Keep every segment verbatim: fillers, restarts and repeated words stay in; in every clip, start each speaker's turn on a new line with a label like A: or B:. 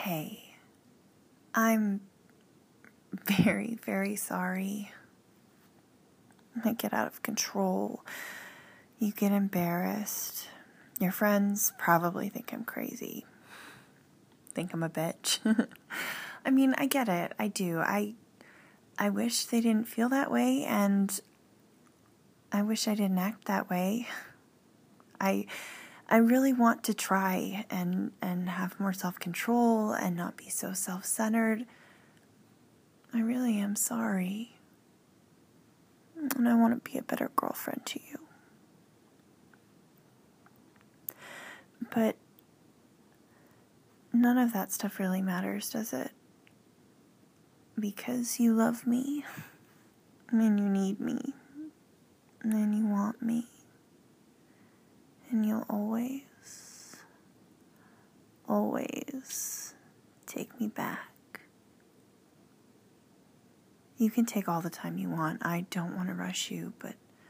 A: Hey, I'm very, very sorry. I get out of control. You get embarrassed. Your friends probably think I'm crazy. Think I'm a bitch. I mean, I get it. I do. I I wish they didn't feel that way, and I wish I didn't act that way. I I really want to try and, and have more self-control and not be so self-centered. I really am sorry. And I want to be a better girlfriend to you. But none of that stuff really matters, does it? Because you love me, and you need me, and you want me, and you'll always, always take me back. You can take all the time you want. I don't want to rush you, but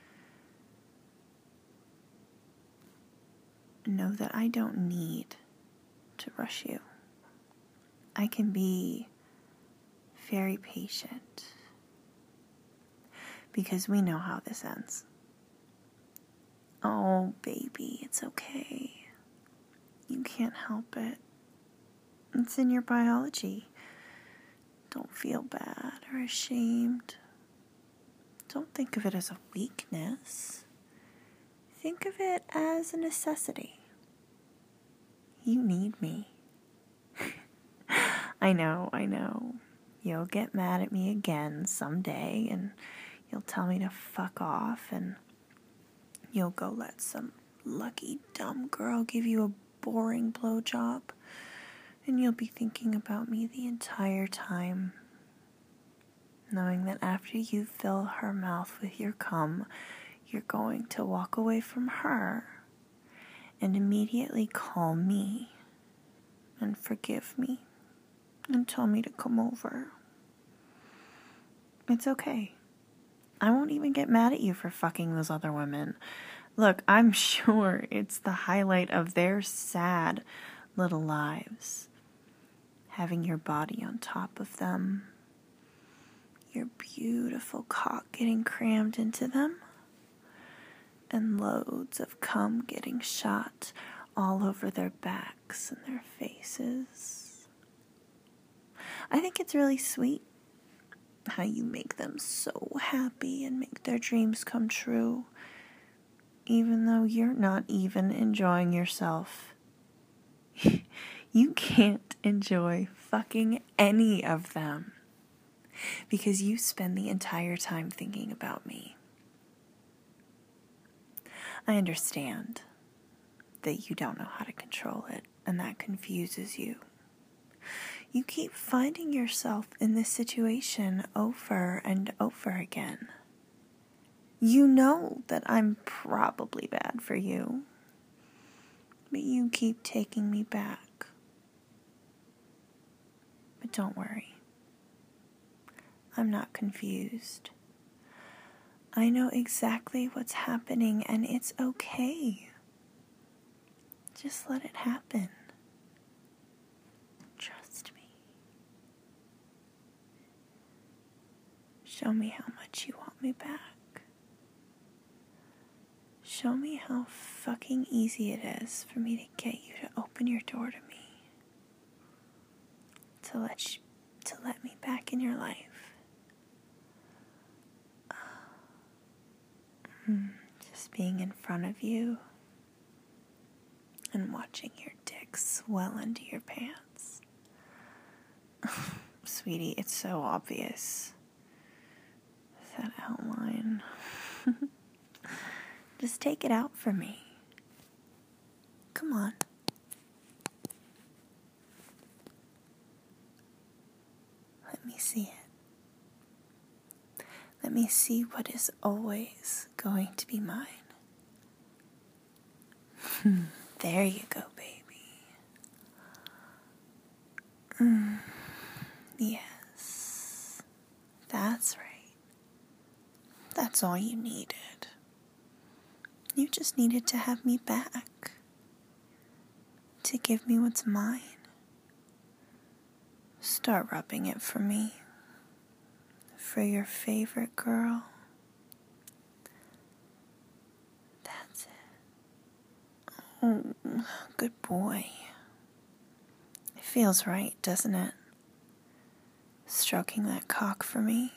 A: know that I don't need to rush you. I can be very patient because we know how this ends. Oh, baby, it's okay. You can't help it. It's in your biology. Don't feel bad or ashamed. Don't think of it as a weakness. Think of it as a necessity. You need me. I know, I know. You'll get mad at me again someday, and you'll tell me to fuck off, and you'll go let some lucky dumb girl give you a boring blowjob, and you'll be thinking about me the entire time, knowing that after you fill her mouth with your cum, you're going to walk away from her and immediately call me and forgive me and tell me to come over. It's okay. I won't even get mad at you for fucking those other women. Look, I'm sure it's the highlight of their sad little lives. Having your body on top of them. Your beautiful cock getting crammed into them. And loads of cum getting shot all over their backs and their faces. I think it's really sweet how you make them so happy and make their dreams come true, even though you're not even enjoying yourself. You can't enjoy fucking any of them because you spend the entire time thinking about me. I understand that you don't know how to control it, and that confuses you. You keep finding yourself in this situation over and over again. You know that I'm probably bad for you, but you keep taking me back. But don't worry. I'm not confused. I know exactly what's happening, and it's okay. Just let it happen. Trust me. Show me how much you want me back. Show me how fucking easy it is for me to get you to open your door to me. To let you, to let me back in your life. Just being in front of you and watching your dick swell into your pants. Sweetie, it's so obvious. That outline. Just take it out for me. Come on. Let me see it. Let me see what is always going to be mine. There you go, baby. Mm. Yes. That's right. That's all you needed. You just needed to have me back. To give me what's mine. Start rubbing it for me. For your favorite girl. That's it. Oh, good boy. It feels right, doesn't it? Stroking that cock for me.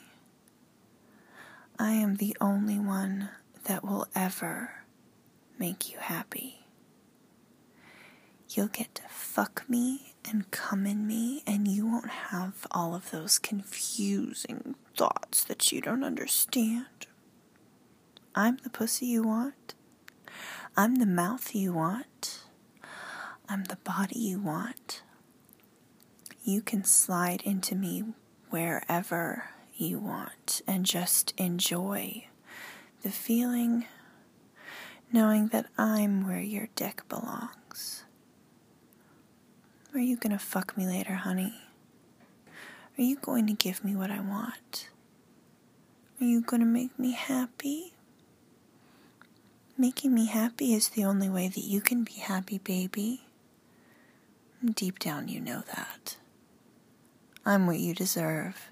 A: I am the only one that will ever make you happy. You'll get to fuck me and come in me, and you won't have all of those confusing thoughts that you don't understand. I'm the pussy you want. I'm the mouth you want. I'm the body you want. You can slide into me wherever you want and just enjoy the feeling, knowing that I'm where your dick belongs. Are you gonna fuck me later, honey? Are you going to give me what I want? Are you gonna make me happy? Making me happy is the only way that you can be happy, baby. Deep down, you know that. I'm what you deserve.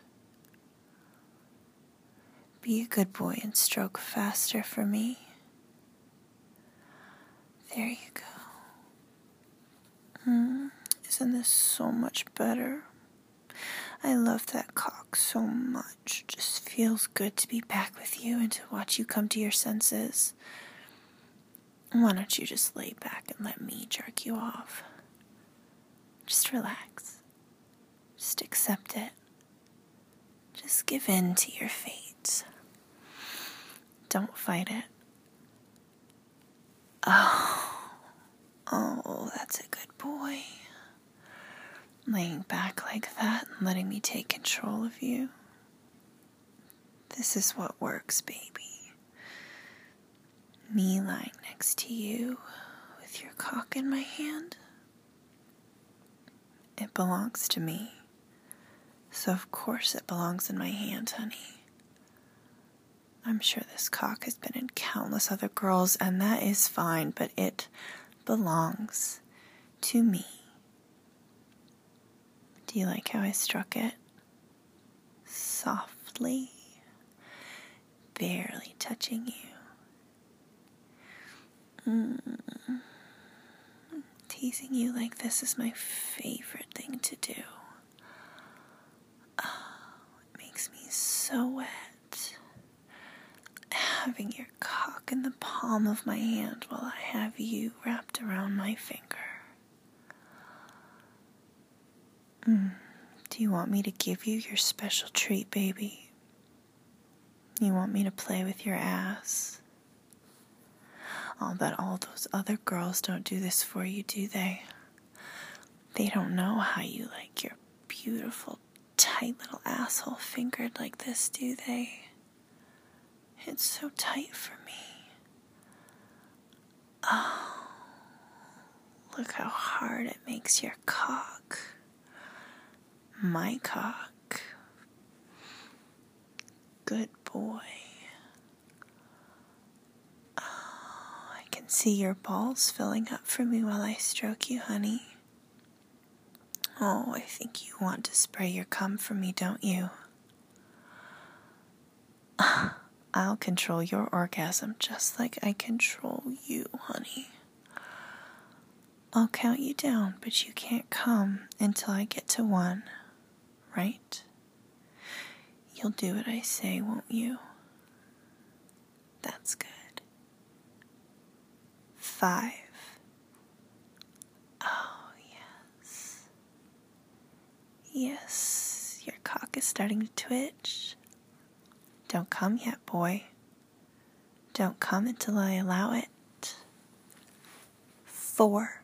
A: Be a good boy and stroke faster for me. There you go. Hmm. Isn't this so much better? I love that cock so much. It just feels good to be back with you and to watch you come to your senses. Why don't you just lay back and let me jerk you off? Just relax. Just accept it. Just give in to your fate. Don't fight it. Oh, oh, that's a good boy. Laying back like that and letting me take control of you. This is what works, baby. Me lying next to you with your cock in my hand. It belongs to me. So of course it belongs in my hand, honey. I'm sure this cock has been in countless other girls, and that is fine, but it belongs to me. Do you like how I struck it? Softly, barely touching you. Mm. Teasing you like this is my favorite thing to do. Oh, it makes me so wet. Having your cock in the palm of my hand while I have you wrapped around my finger. Mm. Do you want me to give you your special treat, baby? You want me to play with your ass? I'll bet all those other girls don't do this for you, do they? They don't know how you like your beautiful, tight little asshole fingered like this, do they? It's so tight for me. Oh, look how hard it makes your cock. My cock. Good boy. Oh, I can see your balls filling up for me while I stroke you, honey. Oh, I think you want to spray your cum for me, don't you? I'll control your orgasm just like I control you, honey. I'll count you down, but you can't come until I get to one, right? You'll do what I say, won't you? That's good. Five. Oh, yes. Yes, your cock is starting to twitch. Don't come yet, boy. Don't come until I allow it. Four.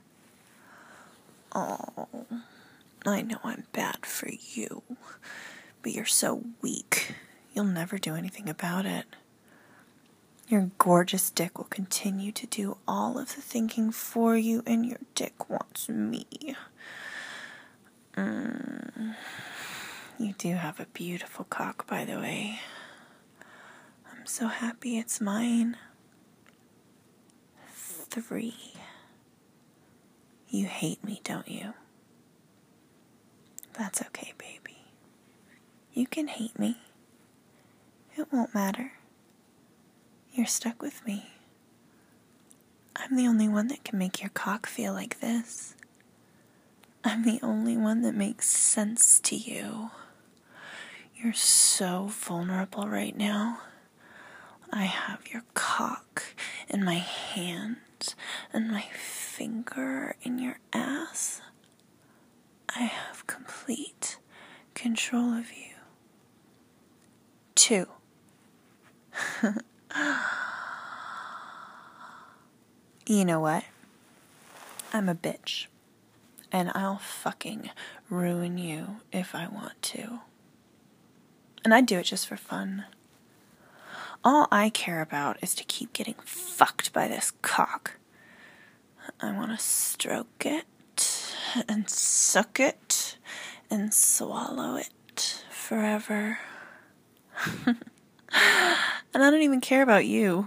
A: Oh, I know I'm bad for you, but you're so weak. You'll never do anything about it. Your gorgeous dick will continue to do all of the thinking for you, and your dick wants me. Mm. You do have a beautiful cock, by the way. I'm so happy it's mine. Three. You hate me, don't you? That's okay, baby. You can hate me. It won't matter. You're stuck with me. I'm the only one that can make your cock feel like this. I'm the only one that makes sense to you. You're so vulnerable right now. I have your cock in my hand and my finger in your ass. I have complete control of you. Two. You know what? I'm a bitch. And I'll fucking ruin you if I want to. And I do it just for fun. All I care about is to keep getting fucked by this cock. I want to stroke it and suck it and swallow it forever. And I don't even care about you.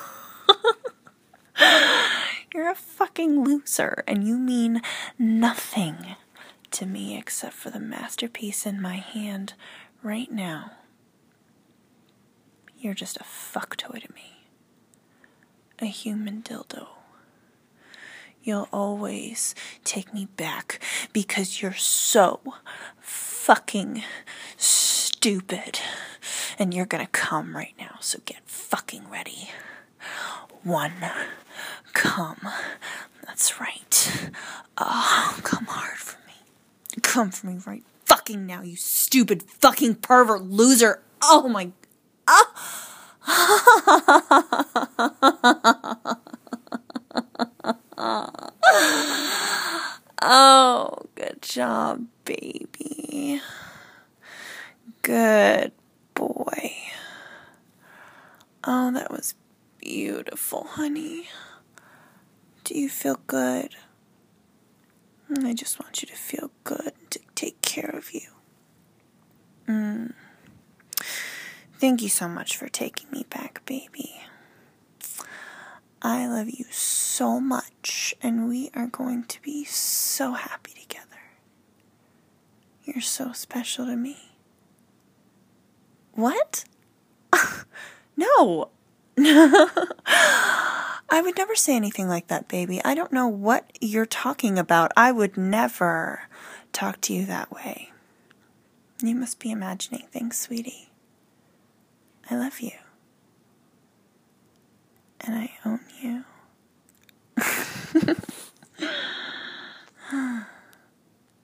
A: You're a fucking loser, and you mean nothing to me except for the masterpiece in my hand right now. You're just a fuck toy to me. A human dildo. You'll always take me back because you're so fucking stupid. And you're gonna come right now, so get fucking ready. One, come. That's right. Oh, come hard for me. Come for me right fucking now, you stupid fucking pervert loser. Oh my... Oh! Oh, good job, baby. Good boy. Oh, that was beautiful, honey. Do you feel good? I just want you to feel good, to take care of you. Mm. Thank you so much for taking me back, baby. I love you so much, and we are going to be so happy together. You're so special to me. What? No. I would never say anything like that, baby. I don't know what you're talking about. I would never talk to you that way. You must be imagining things, sweetie. I love you. And I own you.